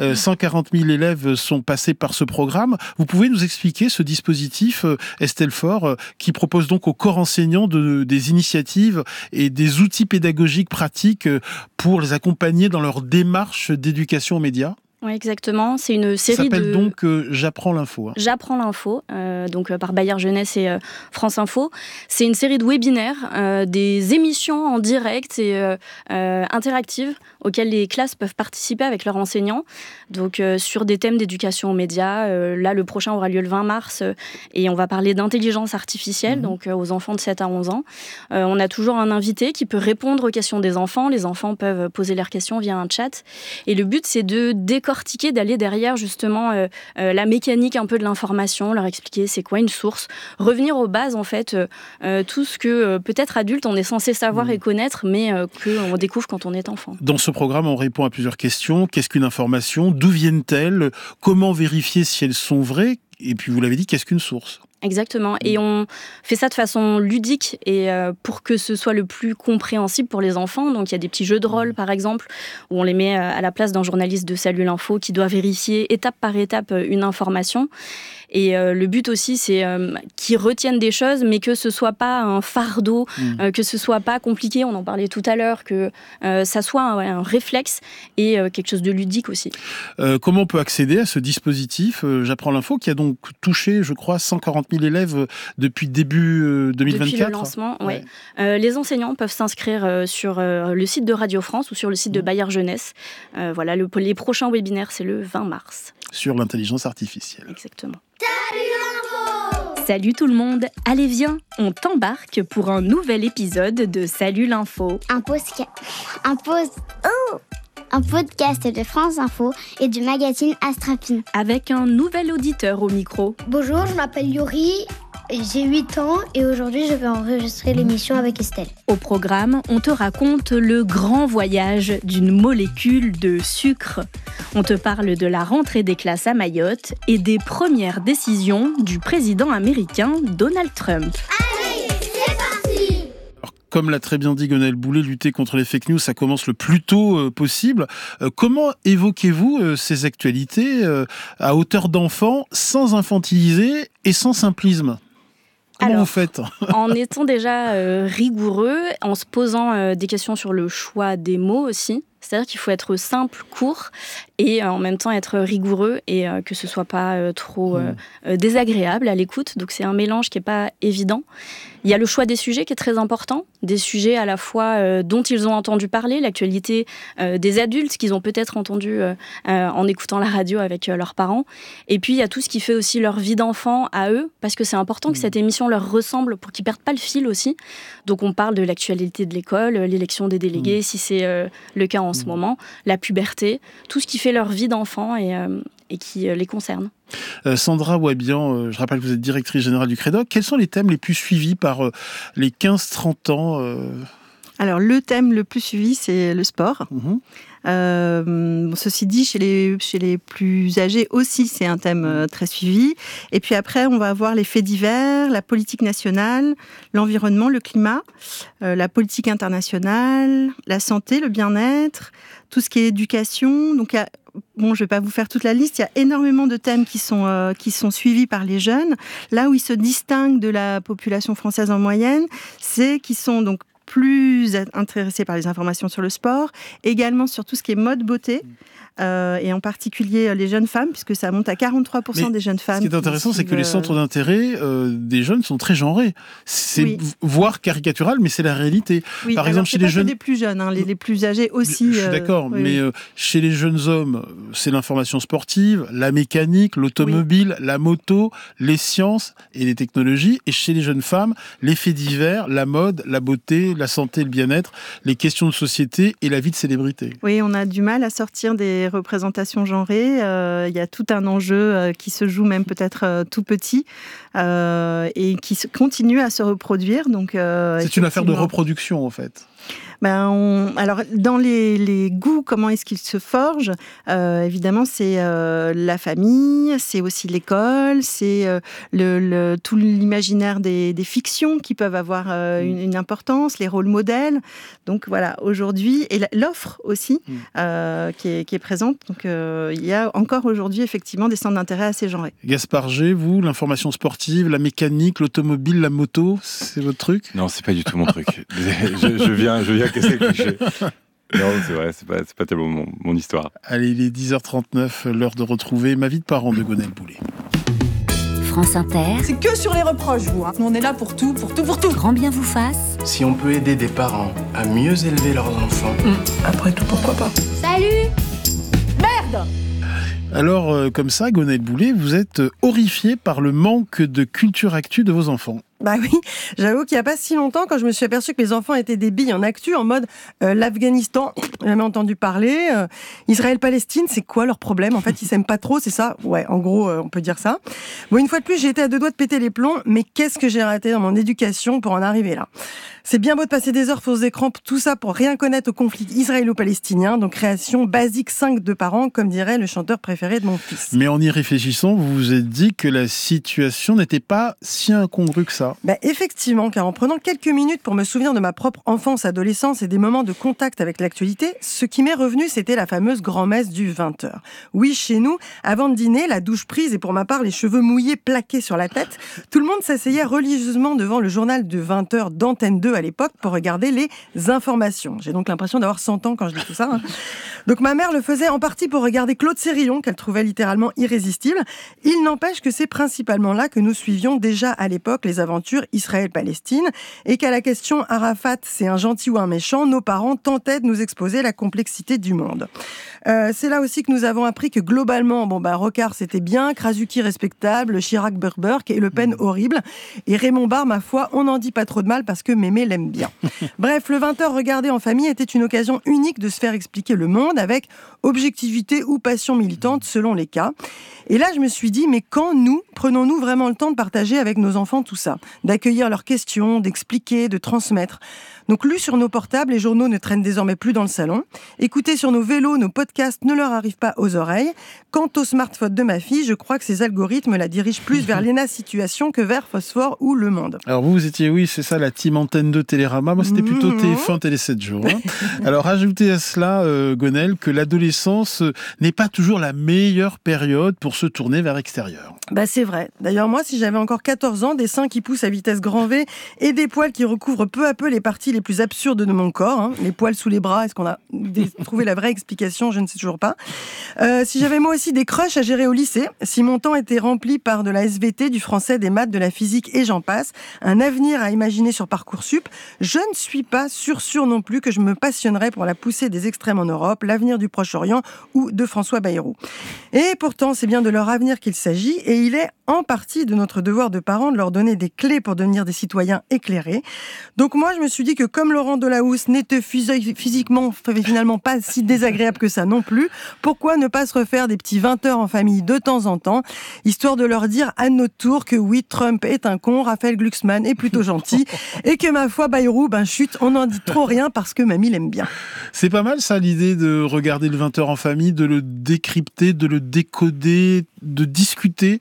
140 000 élèves sont passés par ce programme. Vous pouvez nous expliquer ce dispositif, Estelle Faure, qui propose donc aux corps enseignants des initiatives et des outils pédagogiques pratiques pour les accompagner dans leur démarche d'éducation aux médias? Oui, exactement. C'est une série ça s'appelle donc J'apprends l'info. J'apprends l'info, donc par Bayard Jeunesse et France Info. C'est une série de webinaires, des émissions en direct et interactives auxquelles les classes peuvent participer avec leurs enseignants. Donc sur des thèmes d'éducation aux médias. Là, le prochain aura lieu le 20 mars et on va parler d'intelligence artificielle, donc aux enfants de 7 à 11 ans. On a toujours un invité qui peut répondre aux questions des enfants. Les enfants peuvent poser leurs questions via un chat. Et le but, c'est de décortiquer, d'aller derrière justement la mécanique un peu de l'information, leur expliquer c'est quoi une source, revenir aux bases en fait, tout ce que peut-être adulte on est censé savoir et connaître, mais qu'on découvre quand on est enfant. Dans ce programme, on répond à plusieurs questions. Qu'est-ce qu'une information? D'où viennent-elles? Comment vérifier si elles sont vraies? Et puis vous l'avez dit, qu'est-ce qu'une source? Exactement. Et on fait ça de façon ludique et pour que ce soit le plus compréhensible pour les enfants. Donc il y a des petits jeux de rôle, par exemple, où on les met à la place d'un journaliste de Salut l'Info qui doit vérifier étape par étape une information. Et le but aussi, c'est qu'ils retiennent des choses, mais que ce soit pas un fardeau, que ce soit pas compliqué. On en parlait tout à l'heure, que ça soit un réflexe et quelque chose de ludique aussi. Comment on peut accéder à ce dispositif J'apprends l'info, qui a donc touché, je crois, 140 000 élèves depuis début 2024. Depuis le lancement, oui. Les enseignants peuvent s'inscrire sur le site de Radio France ou sur le site de Bayard Jeunesse. Voilà, les prochains webinaires, c'est le 20 mars. Sur l'intelligence artificielle. Exactement. Salut tout le monde, allez viens, on t'embarque pour un nouvel épisode de Salut l'Info. Un podcast de France Info et du magazine Astrapine. Avec un nouvel auditeur au micro. Bonjour, je m'appelle Yuri, j'ai 8 ans et aujourd'hui je vais enregistrer l'émission avec Estelle. Au programme, on te raconte le grand voyage d'une molécule de sucre. On te parle de la rentrée des classes à Mayotte et des premières décisions du président américain Donald Trump. Allez, c'est parti! Comme l'a très bien dit Gonel Boulet, lutter contre les fake news, ça commence le plus tôt possible. Comment évoquez-vous ces actualités à hauteur d'enfant, sans infantiliser et sans simplisme ? Comment vous faites ? En étant déjà rigoureux, en se posant des questions sur le choix des mots aussi. C'est-à-dire qu'il faut être simple, court et en même temps être rigoureux et que ce ne soit pas trop désagréable à l'écoute. Donc c'est un mélange qui n'est pas évident. Il y a le choix des sujets qui est très important. des sujets à la fois dont ils ont entendu parler, l'actualité des adultes qu'ils ont peut-être entendu en écoutant la radio avec leurs parents. Et puis, il y a tout ce qui fait aussi leur vie d'enfant à eux, parce que c'est important que cette émission leur ressemble pour qu'ils ne perdent pas le fil aussi. Donc, on parle de l'actualité de l'école, l'élection des délégués, si c'est le cas en ce moment, la puberté, tout ce qui fait leur vie d'enfant et qui les concerne. Sandra Wabian, je rappelle que vous êtes directrice générale du Crédoc. Quels sont les thèmes les plus suivis par les 15-30 ans Alors, le thème le plus suivi, c'est le sport. Ceci dit, chez les plus âgés aussi, c'est un thème très suivi. Et puis après, on va avoir les faits divers, la politique nationale, l'environnement, le climat, la politique internationale, la santé, le bien-être, tout ce qui est éducation. Donc, je ne vais pas vous faire toute la liste, il y a énormément de thèmes qui sont suivis par les jeunes. Là où ils se distinguent de la population française en moyenne, c'est qu'ils sont donc plus intéressés par les informations sur le sport, également sur tout ce qui est mode beauté, et en particulier les jeunes femmes, puisque ça monte à 43% des jeunes femmes. Ce qui est intéressant, c'est que les centres d'intérêt des jeunes sont très genrés. C'est voire caricatural, mais c'est la réalité. Oui, par exemple, chez les jeunes... les plus jeunes, les plus âgés aussi. Je suis d'accord, mais chez les jeunes hommes, c'est l'information sportive, la mécanique, l'automobile, la moto, les sciences et les technologies. Et chez les jeunes femmes, les faits divers, la mode, la beauté, la santé, le bien-être, les questions de société et la vie de célébrité. Oui, on a du mal à sortir des représentations genrées. Il y a tout un enjeu qui se joue même peut-être tout petit et qui continue à se reproduire. Donc, c'est une affaire de reproduction en fait. Alors, dans les goûts, comment est-ce qu'ils se forgent ? Évidemment, c'est la famille, c'est aussi l'école, c'est tout l'imaginaire des fictions qui peuvent avoir une importance, les rôles modèles. Donc voilà, aujourd'hui, et l'offre aussi qui est présente. Donc il y a encore aujourd'hui effectivement des centres d'intérêt assez genrés. Gaspard G, vous, l'information sportive, la mécanique, l'automobile, la moto, c'est votre truc ? Non, c'est pas du tout mon truc. Je viens casser le cliché. Non, c'est vrai, c'est pas tellement mon histoire. Allez, il est 10h39, l'heure de retrouver Ma vie de parent de Gonel Boulet. France Inter. C'est que sur les reproches, vous. On est là pour tout. Grand bien vous fasse. Si on peut aider des parents à mieux élever leurs enfants, après tout, pourquoi pas ? Salut ! Merde ! Alors, comme ça, Gonel Boulet, vous êtes horrifié par le manque de culture actu de vos enfants. Bah oui, j'avoue qu'il n'y a pas si longtemps, quand je me suis aperçue que mes enfants étaient des billes en actu, en mode l'Afghanistan, jamais entendu parler, Israël-Palestine, c'est quoi leur problème ? En fait, ils s'aiment pas trop, c'est ça ? Ouais, en gros, on peut dire ça. Bon, une fois de plus, j'ai été à 2 doigts de péter les plombs, mais qu'est-ce que j'ai raté dans mon éducation pour en arriver là ? C'est bien beau de passer des heures aux écrans, tout ça pour rien connaître au conflit israélo-palestinien, donc création basique 5 de parents, comme dirait le chanteur préféré de mon fils. Mais en y réfléchissant, vous vous êtes dit que la situation n'était pas si incongrue que ça. Effectivement, car en prenant quelques minutes pour me souvenir de ma propre enfance, adolescence et des moments de contact avec l'actualité, ce qui m'est revenu, c'était la fameuse grand-messe du 20h. Oui, chez nous, avant de dîner, la douche prise et pour ma part les cheveux mouillés plaqués sur la tête, tout le monde s'asseyait religieusement devant le journal de 20h d'Antenne 2 à l'époque pour regarder les informations. J'ai donc l'impression d'avoir 100 ans quand je dis tout ça. Donc ma mère le faisait en partie pour regarder Claude Sérillon, qu'elle trouvait littéralement irrésistible. Il n'empêche que c'est principalement là que nous suivions déjà à l'époque les aventures Israël-Palestine, et qu'à la question Arafat, c'est un gentil ou un méchant, nos parents tentaient de nous exposer la complexité du monde. C'est là aussi que nous avons appris que globalement, Rocard c'était bien, Krasuki respectable, Chirac Burberk et Le Pen horrible, et Raymond Barre, ma foi, on n'en dit pas trop de mal parce que Mémé l'aime bien. Bref, le 20h regardé en famille était une occasion unique de se faire expliquer le monde avec objectivité ou passion militante selon les cas. Et là, je me suis dit, mais quand prenons-nous vraiment le temps de partager avec nos enfants tout ça, d'accueillir leurs questions, d'expliquer, de transmettre ? Donc, lus sur nos portables, les journaux ne traînent désormais plus dans le salon. Écoutés sur nos vélos, nos podcasts ne leur arrivent pas aux oreilles. Quant au smartphone de ma fille, je crois que ces algorithmes la dirigent plus vers l'ENA Situation que vers Phosphore ou Le Monde. Alors vous étiez, oui, c'est ça, la team Antenne 2 Télérama. Moi, c'était plutôt TF1 Télé 7 jours. Alors, ajoutez à cela, Gonel, que l'adolescence n'est pas toujours la meilleure période pour se tourner vers l'extérieur. C'est vrai. D'ailleurs, moi, si j'avais encore 14 ans, des seins qui poussent à vitesse grand V et des poils qui recouvrent peu à peu les parties les plus absurdes de mon corps, les poils sous les bras, est-ce qu'on a trouvé la vraie explication ? Je ne sais toujours pas. Si j'avais moi aussi des crushs à gérer au lycée, si mon temps était rempli par de la SVT, du français, des maths, de la physique et j'en passe, un avenir à imaginer sur Parcoursup, préoccupe. Je ne suis pas sûr non plus que je me passionnerais pour la poussée des extrêmes en Europe, l'avenir du Proche-Orient ou de François Bayrou. Et pourtant, c'est bien de leur avenir qu'il s'agit et il est en partie de notre devoir de parents de leur donner des clés pour devenir des citoyens éclairés. Donc moi, je me suis dit que comme Laurent Delahousse n'était physiquement finalement pas si désagréable que ça non plus, pourquoi ne pas se refaire des petits 20 heures en famille de temps en temps, histoire de leur dire à notre tour que oui, Trump est un con, Raphaël Glucksmann est plutôt gentil, et que ma foi, Bayrou, chut, on n'en dit trop rien parce que mamie l'aime bien. C'est pas mal ça, l'idée de regarder le 20h en famille, de le décrypter, de le décoder, de discuter.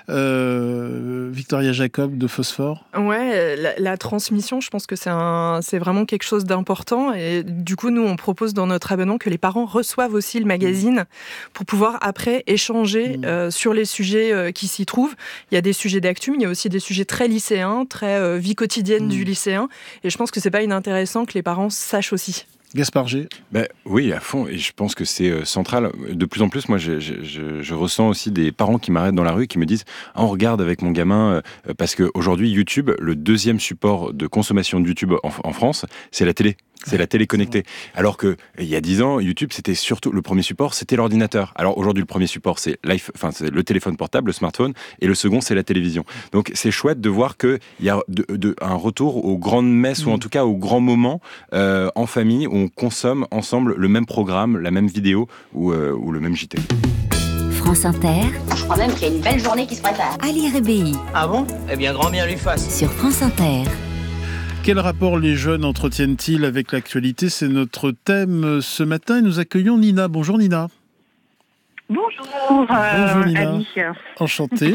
Victoria Jacob de Phosphore. Ouais, la transmission, je pense que c'est vraiment quelque chose d'important. Et du coup, nous, on propose dans notre abonnement que les parents reçoivent aussi le magazine pour pouvoir après échanger sur les sujets qui s'y trouvent. Il y a des sujets d'actu, mais il y a aussi des sujets très lycéens, très vie quotidienne du lycéen. Et je pense que c'est pas inintéressant que les parents sachent aussi. Gaspard G. Oui, à fond, et je pense que c'est central. De plus en plus, moi, je ressens aussi des parents qui m'arrêtent dans la rue, qui me disent « on regarde avec mon gamin », parce qu'aujourd'hui, YouTube, le deuxième support de consommation de YouTube en France, c'est la télé. C'est la télé connectée. Alors que il y a 10 ans, YouTube, c'était surtout le premier support, c'était l'ordinateur. Alors aujourd'hui, le premier support, c'est le téléphone portable, le smartphone, et le second, c'est la télévision. Donc c'est chouette de voir qu'il y a un retour aux grandes messes, ou en tout cas aux grands moments en famille, où on consomme ensemble le même programme, la même vidéo ou le même JT. France Inter. Je crois même qu'il y a une belle journée qui se prépare. Ali Rebéi. Ah bon ? Eh bien, grand bien lui fasse. Sur France Inter. Quel rapport les jeunes entretiennent-ils avec l'actualité ? C'est notre thème ce matin et nous accueillons Nina. Bonjour Nina. Bonjour, bonjour Nina. Ali. Enchanté.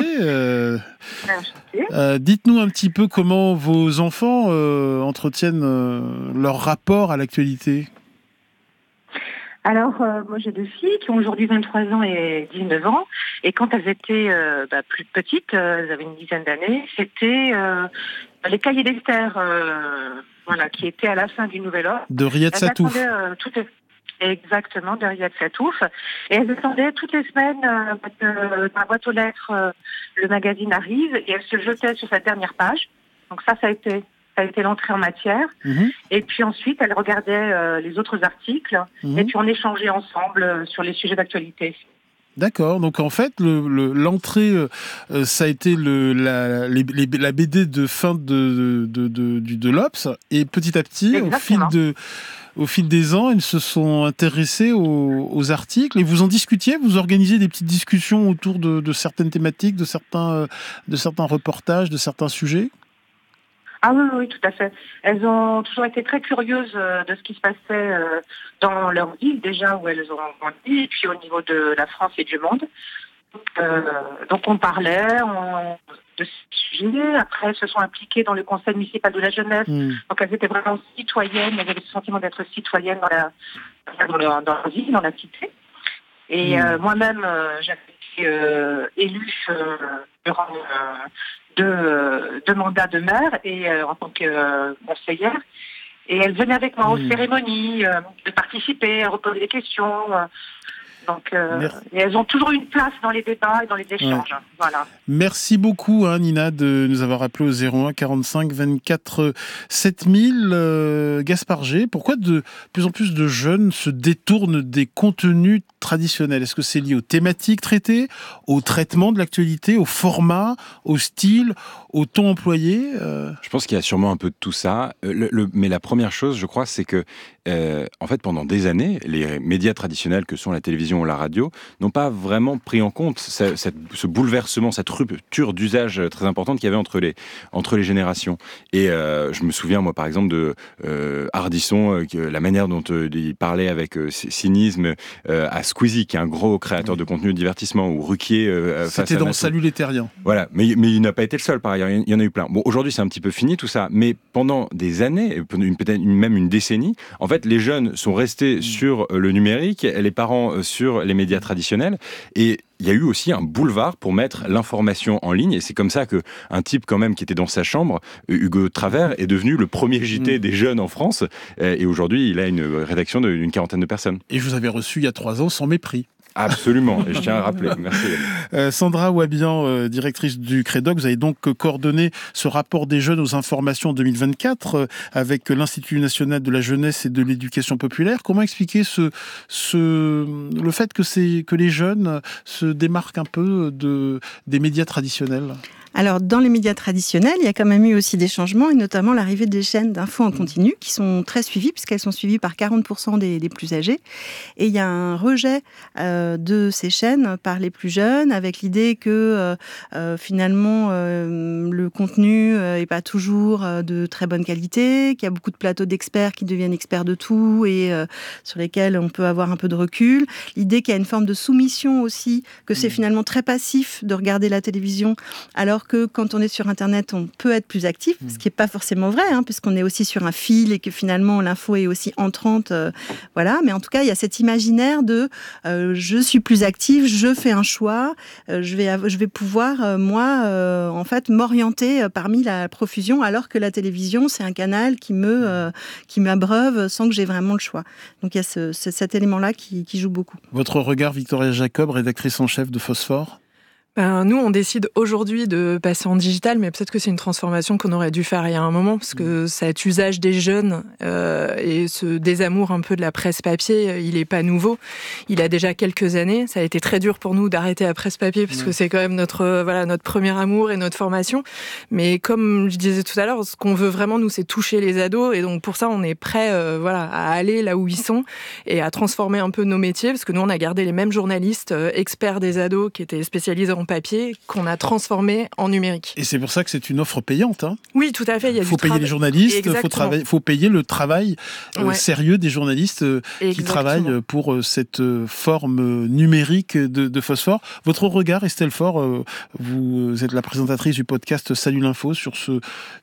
Dites-nous un petit peu comment vos enfants entretiennent leur rapport à l'actualité. Alors, moi j'ai 2 filles qui ont aujourd'hui 23 ans et 19 ans. Et quand elles étaient plus petites, elles avaient une dizaine d'années, c'était les cahiers d'Esther qui étaient à la fin du Nouvel Ordre. De Riyad Satouf. Exactement, de Riyad Satouf. Et elles attendaient toutes les semaines que dans la boîte aux lettres, le magazine arrive et elles se jetaient sur cette dernière page. Donc ça a été l'entrée en matière. Et puis ensuite, elles regardaient les autres articles et puis on échangeait ensemble sur les sujets d'actualité. D'accord, donc en fait, l'entrée, ça a été la BD de fin de l'Obs, et petit à petit, au fil des ans, ils se sont intéressés aux articles, et vous en discutiez, vous organisez des petites discussions autour de certaines thématiques, de certains reportages, de certains sujets ? Ah oui, tout à fait. Elles ont toujours été très curieuses de ce qui se passait dans leur ville, déjà, où elles ont grandi, et puis au niveau de la France et du monde. Donc on parlait de ce sujet. Après, elles se sont impliquées dans le conseil municipal de la jeunesse. Donc elles étaient vraiment citoyennes, elles avaient le sentiment d'être citoyennes dans leur ville, dans la cité. Et moi-même, j'avais été élue durant deux mandats de maire et en tant que conseillère. Et elles venaient avec moi aux cérémonies, de participer, à reposer des questions. Donc, et elles ont toujours une place dans les débats et dans les échanges. Ouais. Voilà. Merci beaucoup, Nina, de nous avoir appelé au 01 45 24 7000. Gaspard G, pourquoi de plus en plus de jeunes se détournent des contenus traditionnels ? Est-ce que c'est lié aux thématiques traitées, au traitement de l'actualité, au format, au style, au ton employé ? Je pense qu'il y a sûrement un peu de tout ça. Mais la première chose, je crois, c'est que en fait, pendant des années, les médias traditionnels que sont la télévision ou la radio n'ont pas vraiment pris en compte ce bouleversement, cette rupture d'usage très importante qu'il y avait entre les générations. Et je me souviens, moi, par exemple, de Ardisson, la manière dont il parlait avec cynisme à Squeezie, qui est un gros créateur de contenu de divertissement, ou Ruquier. C'était dans Salut les Terriens. Voilà, mais il n'a pas été le seul, par ailleurs, il y en a eu plein. Bon, aujourd'hui, c'est un petit peu fini tout ça, mais pendant des années, peut-être même une décennie, en fait, les jeunes sont restés sur le numérique, les parents sur les médias traditionnels, et il y a eu aussi un boulevard pour mettre l'information en ligne, et c'est comme ça qu'un type quand même qui était dans sa chambre, Hugo Travers, est devenu le premier JT des jeunes en France, et aujourd'hui il a une rédaction d'une 40aine de personnes. Et je vous avais reçu il y a 3 ans sans mépris. Absolument, et je tiens à rappeler. Merci. Sandra Wabian, directrice du CREDOC, vous avez donc coordonné ce rapport des jeunes aux informations en 2024 avec l'Institut national de la jeunesse et de l'éducation populaire. Comment expliquer le fait que les jeunes se démarquent un peu des médias traditionnels ? Alors, dans les médias traditionnels, il y a quand même eu aussi des changements, et notamment l'arrivée des chaînes d'infos en continu, qui sont très suivies, puisqu'elles sont suivies par 40% des plus âgés. Et il y a un rejet de ces chaînes par les plus jeunes, avec l'idée que finalement, le contenu n'est pas toujours de très bonne qualité, qu'il y a beaucoup de plateaux d'experts qui deviennent experts de tout, et sur lesquels on peut avoir un peu de recul. L'idée qu'il y a une forme de soumission aussi, que c'est finalement très passif de regarder la télévision, alors que quand on est sur Internet, on peut être plus actif, ce qui n'est pas forcément vrai, puisqu'on est aussi sur un fil et que finalement l'info est aussi entrante. Voilà. Mais en tout cas, il y a cet imaginaire de je suis plus active, je fais un choix, je vais pouvoir, en fait, m'orienter parmi la profusion, alors que la télévision, c'est un canal qui m'abreuve sans que j'ai vraiment le choix. Donc il y a cet élément-là qui joue beaucoup. Votre regard, Victoria Jacob, rédactrice en chef de Phosphore ? Nous, on décide aujourd'hui de passer en digital, mais peut-être que c'est une transformation qu'on aurait dû faire il y a un moment, parce que cet usage des jeunes et ce désamour un peu de la presse papier, il n'est pas nouveau. Il a déjà quelques années. Ça a été très dur pour nous d'arrêter la presse papier, parce que c'est quand même notre premier amour et notre formation. Mais comme je disais tout à l'heure, ce qu'on veut vraiment, nous, c'est toucher les ados. Et donc, pour ça, on est prêt à aller là où ils sont et à transformer un peu nos métiers, parce que nous, on a gardé les mêmes journalistes experts des ados qui étaient spécialisés en papier qu'on a transformé en numérique. Et c'est pour ça que c'est une offre payante. Oui, tout à fait. Il faut payer les journalistes, il faut payer le travail sérieux des journalistes qui travaillent pour cette forme numérique de Phosphore. Votre regard, Estelle Faure, vous êtes la présentatrice du podcast Salut l'info, sur ce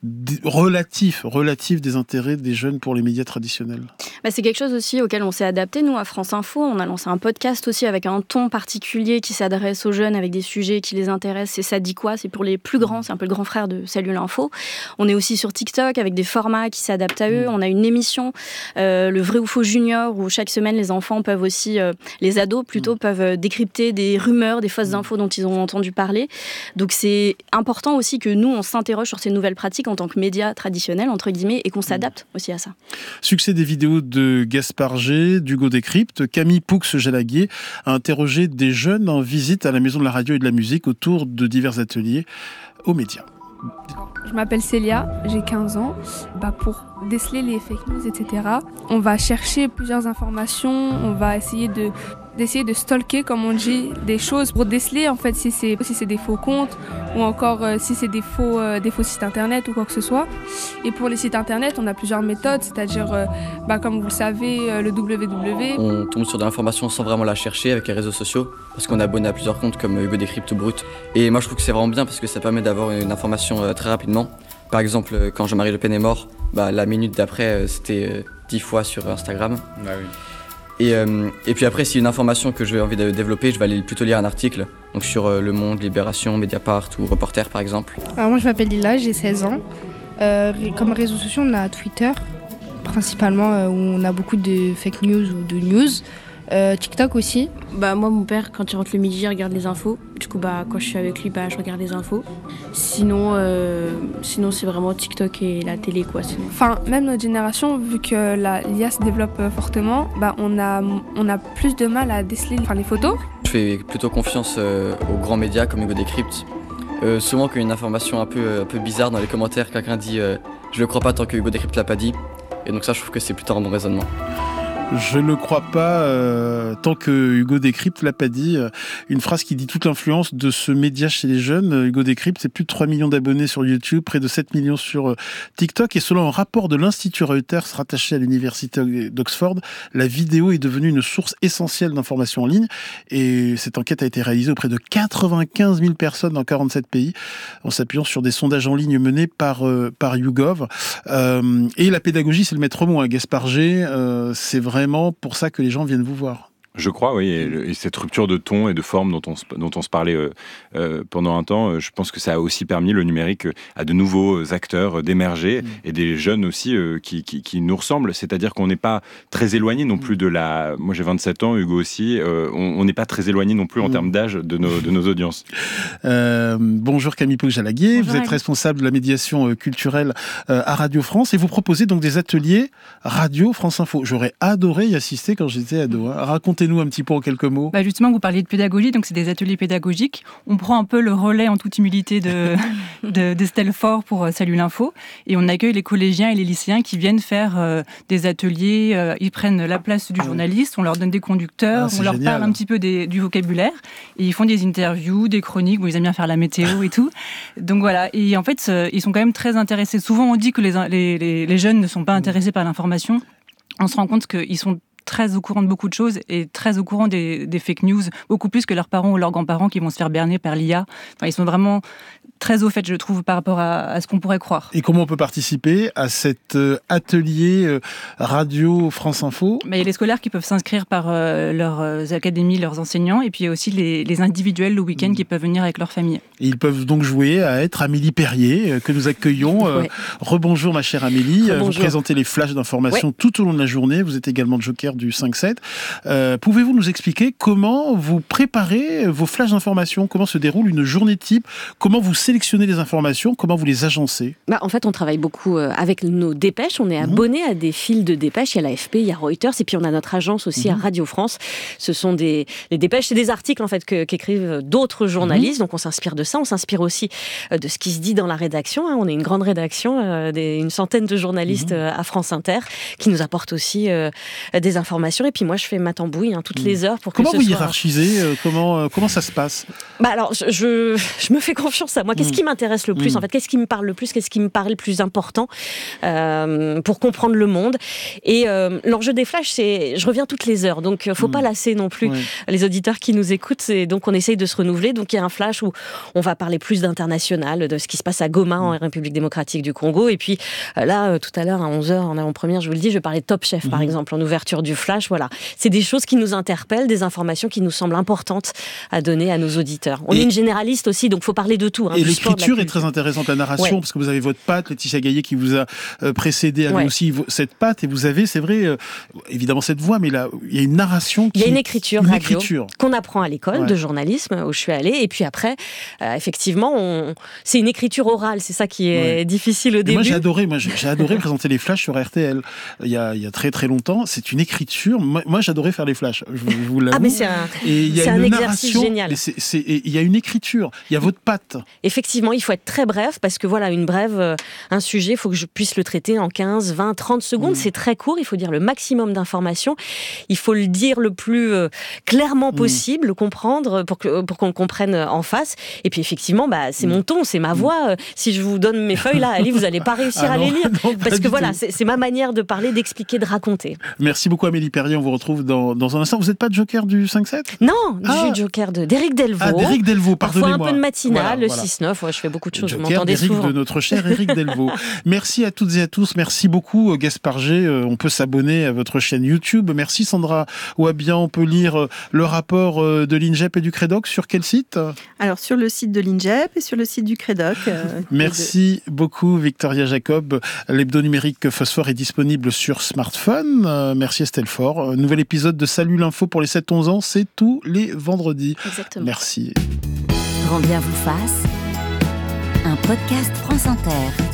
relatif des intérêts des jeunes pour les médias traditionnels. C'est quelque chose aussi auquel on s'est adapté. Nous, à France Info, on a lancé un podcast aussi avec un ton particulier qui s'adresse aux jeunes avec des sujets qui les intéressent. Et ça dit quoi ? C'est pour les plus grands, c'est un peu le grand frère de Salut l'info. On est aussi sur TikTok avec des formats qui s'adaptent à eux. On a une émission, le vrai ou faux junior, où chaque semaine les enfants peuvent aussi, les ados plutôt, peuvent décrypter des rumeurs, des fausses infos dont ils ont entendu parler. Donc c'est important aussi que nous, on s'interroge sur ces nouvelles pratiques en tant que médias traditionnels, entre guillemets, et qu'on s'adapte aussi à ça. Succès des vidéos de Gaspard G, d'Hugo Décrypte, Camille Poux-Jalaguier a interrogé des jeunes en visite à la Maison de la Radio et de la Musique autour de divers ateliers aux médias. Je m'appelle Célia, j'ai 15 ans. Pour déceler les fake news, etc., on va chercher plusieurs informations, on va essayer de stalker, comme on dit, des choses pour déceler en fait si c'est des faux comptes ou encore si c'est des faux sites internet ou quoi que ce soit. Et pour les sites internet, on a plusieurs méthodes, c'est-à-dire comme vous le savez, le www. On tombe sur de l'information sans vraiment la chercher avec les réseaux sociaux, parce qu'on est abonné à plusieurs comptes comme Hugo Décrypte ou Brut. Et moi je trouve que c'est vraiment bien parce que ça permet d'avoir une information très rapidement. Par exemple, quand Jean-Marie Le Pen est mort, la minute d'après c'était 10 fois sur Instagram. Ah oui. Et puis après, si une information que j'ai envie de développer, je vais aller plutôt lire un article, donc sur Le Monde, Libération, Mediapart ou Reporter par exemple. Alors moi je m'appelle Lila, j'ai 16 ans. Comme réseaux sociaux, on a Twitter, principalement, où on a beaucoup de fake news ou de news. TikTok aussi. Moi, mon père, quand il rentre le midi, il regarde les infos. Du coup, quand je suis avec lui, je regarde les infos. Sinon, c'est vraiment TikTok et la télé, quoi. Sinon. Enfin, même notre génération, vu que l'IA se développe fortement, on a plus de mal à déceler les photos. Je fais plutôt confiance aux grands médias comme Hugo Décrypte. Souvent, quand il y a une information un peu bizarre dans les commentaires, quelqu'un dit « je le crois pas tant que Hugo Décrypte l'a pas dit ». Et donc ça, je trouve que c'est plutôt un bon raisonnement. Je ne crois pas tant que Hugo Décrypte l'a pas dit. Une phrase qui dit toute l'influence de ce média chez les jeunes. Hugo Décrypte, c'est plus de 3 millions d'abonnés sur YouTube, près de 7 millions sur TikTok. Et selon un rapport de l'Institut Reuters rattaché à l'Université d'Oxford, la vidéo est devenue une source essentielle d'informations en ligne. Et cette enquête a été réalisée auprès de 95 000 personnes dans 47 pays, en s'appuyant sur des sondages en ligne menés par YouGov. Et la pédagogie, c'est le maître mot. Gaspard G, c'est vraiment pour ça que les gens viennent vous voir. Je crois, oui, et cette rupture de ton et de forme dont on se parlait pendant un temps, je pense que ça a aussi permis le numérique à de nouveaux acteurs d'émerger et des jeunes aussi qui nous ressemblent. C'est-à-dire qu'on n'est pas très éloigné non plus de la... Moi j'ai 27 ans, Hugo aussi, on n'est pas très éloigné non plus en termes d'âge de nos audiences. Bonjour Camille Pogalaguier, vous êtes responsable de la médiation culturelle à Radio France et vous proposez donc des ateliers Radio France Info. J'aurais adoré y assister quand j'étais ado. Racontez-nous un petit peu en quelques mots. Justement, vous parliez de pédagogie, donc c'est des ateliers pédagogiques. On prend un peu le relais en toute humilité d'Estelle Faure pour Salut l'Info et on accueille les collégiens et les lycéens qui viennent faire des ateliers. Ils prennent la place du journaliste, on leur donne des conducteurs, on leur parle un petit peu du vocabulaire et ils font des interviews, des chroniques. Ils aiment bien faire la météo et tout. Donc voilà. Et en fait, ils sont quand même très intéressés. Souvent, on dit que les jeunes ne sont pas intéressés par l'information. On se rend compte qu'ils sont très au courant de beaucoup de choses et très au courant des fake news, beaucoup plus que leurs parents ou leurs grands-parents qui vont se faire berner par l'IA. Enfin, ils sont vraiment très au fait, je trouve, par rapport à ce qu'on pourrait croire. Et comment on peut participer à cet atelier Radio France Info ? Il y a les scolaires qui peuvent s'inscrire par leurs académies, leurs enseignants, et puis il y a aussi les individuels le week-end qui peuvent venir avec leur famille. Et ils peuvent donc jouer à être Amélie Perrier, que nous accueillons. Ouais. Rebonjour ma chère Amélie, Rebonjour. Vous présentez les flashs d'information tout au long de la journée, vous êtes également joker du 5-7. Pouvez-vous nous expliquer comment vous préparez vos flashs d'information ? Comment se déroule une journée type ? Comment vous sélectionnez les informations ? Comment vous les agencez ? En fait, on travaille beaucoup avec nos dépêches. On est abonné à des fils de dépêches. Il y a l'AFP, il y a Reuters, et puis on a notre agence aussi à Radio France. Ce sont les dépêches, c'est des articles en fait qu'écrivent d'autres journalistes. Donc on s'inspire de ça. On s'inspire aussi de ce qui se dit dans la rédaction. On est une grande rédaction, une centaine de journalistes à France Inter qui nous apportent aussi des informations. Et puis moi, je fais ma tambouille toutes les heures pour que Comment vous hiérarchisez comment ça se passe ? Alors, je me fais confiance à moi. Qu'est-ce qui m'intéresse le plus en fait ? Qu'est-ce qui me parle le plus ? Qu'est-ce qui me paraît le plus important pour comprendre le monde ? Et l'enjeu des flashs, c'est je reviens toutes les heures. Donc, faut pas lasser non plus les auditeurs qui nous écoutent. Et donc, on essaye de se renouveler. Donc, il y a un flash où on va parler plus d'international, de ce qui se passe à Goma, en République démocratique du Congo. Et puis, là, tout à l'heure, à 11h, en avant-première, je vous le dis, je vais parler de Top Chef, par exemple, en ouverture du flash. Voilà. C'est des choses qui nous interpellent, des informations qui nous semblent importantes à donner à nos auditeurs. On est une généraliste aussi, donc il faut parler de tout. Et l'écriture est très intéressante, la narration, parce que vous avez votre patte, Laetitia Gaillet qui vous a précédé, avait aussi cette patte, et vous avez, c'est vrai, évidemment cette voix, mais là, il y a une narration. Il y a une écriture radio qu'on apprend à l'école de journalisme où je suis allée, et puis après, effectivement, c'est une écriture orale, c'est ça qui est difficile au début. Moi, j'ai adoré présenter les flashs sur RTL il y a très très longtemps. C'est une écriture. Moi, j'adorais faire les flashs. Je vous l'avoue. Mais c'est un exercice génial. Il y a une écriture. Il y a votre patte. Effectivement, il faut être très bref parce que voilà, une brève, un sujet, il faut que je puisse le traiter en 15, 20, 30 secondes. C'est très court. Il faut dire le maximum d'informations. Il faut le dire le plus clairement possible, le comprendre pour qu'on le comprenne en face. Et puis effectivement, c'est mon ton, c'est ma voix. Si je vous donne mes feuilles là, Ali, vous n'allez pas réussir à les lire parce que voilà, c'est ma manière de parler, d'expliquer, de raconter. Merci beaucoup Amélie Perrier, on vous retrouve dans un instant. Vous n'êtes pas joker du 5-7 ? Non, je suis joker d'Éric Delvaux. D'Éric Delvaux, pardonnez-moi. Parfois un peu de matinale, le 6-9, je fais beaucoup de choses, vous m'entendez souvent. De notre cher Éric Delvaux. Merci à toutes et à tous, merci beaucoup Gaspard G. On peut s'abonner à votre chaîne YouTube. Merci Sandra Ouabian, on peut lire le rapport de l'INJEP et du Crédoc sur quel site ? Alors sur le site de l'INJEP et sur le site du Crédoc. Merci beaucoup Victoria Jacob. L'hebdo numérique Phosphore est disponible sur smartphone. Merci Estelle Faure. Nouvel épisode de Salut l'info pour les 7-11 ans, c'est tous les vendredis. Exactement. Merci. Grand bien vous fasse, un podcast France Inter.